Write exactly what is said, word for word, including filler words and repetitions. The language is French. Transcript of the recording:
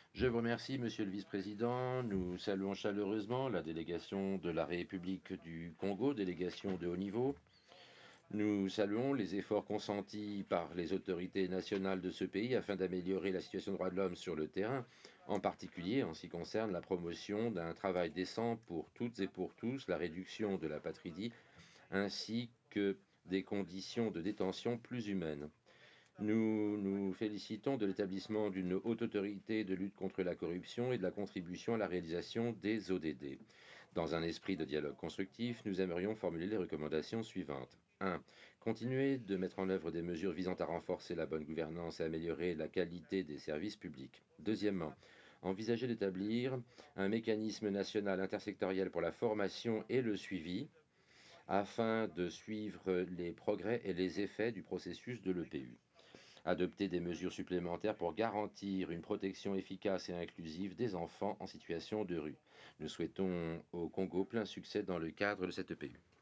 Je vous remercie, Monsieur le Vice-président. Nous saluons chaleureusement la délégation de la République du Congo, délégation de haut niveau. Nous saluons les efforts consentis par les autorités nationales de ce pays afin d'améliorer la situation des droits de l'homme sur le terrain, en particulier en ce qui concerne la promotion d'un travail décent pour toutes et pour tous, la réduction de la patridie, ainsi que des conditions de détention plus humaines. Nous nous félicitons de l'établissement d'une haute autorité de lutte contre la corruption et de la contribution à la réalisation des O D D. Dans un esprit de dialogue constructif, nous aimerions formuler les recommandations suivantes. un. Continuer de mettre en œuvre des mesures visant à renforcer la bonne gouvernance et améliorer la qualité des services publics. Deuxièmement, envisager d'établir un mécanisme national intersectoriel pour la formation et le suivi afin de suivre les progrès et les effets du processus de l'E P U. Adopter des mesures supplémentaires pour garantir une protection efficace et inclusive des enfants en situation de rue. Nous souhaitons au Congo plein succès dans le cadre de cette E P U.